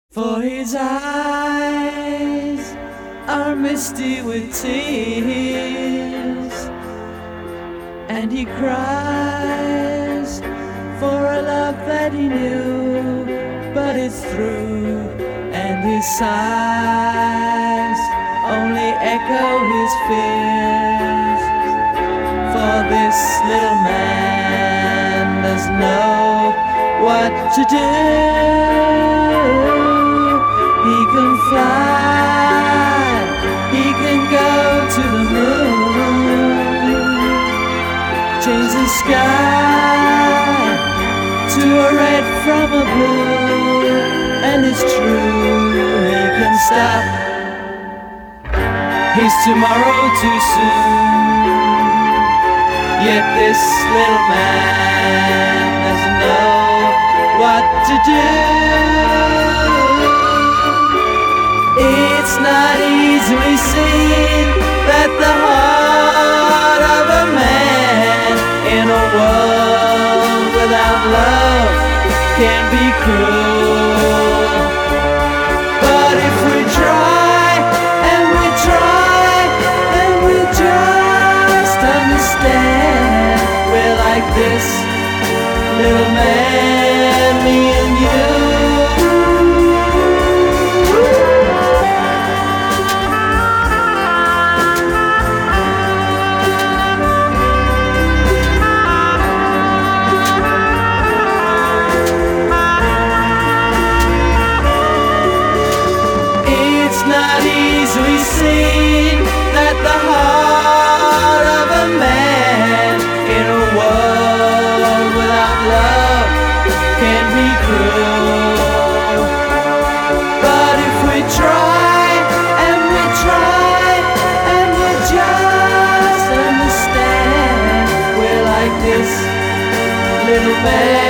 For his eyes are misty with tears, and he cries for a love that he knew, but it's through, and his sighs only echo his fears. For this little man doesn't know what to do. He can fly, he can go to the moon, change the sky to a red from a blue, and it's true, he can stop his tomorrow too soon. Yet this little man doesn't know what to do. It's not easily seen that the heart of a man in a world without love can be cruel. But if we try and we try and we just understand, we're like this little man, me and you. Not easily seen that the heart of a man in a world without love can be cruel. But if we try and we try and we just understand, we're like this little man.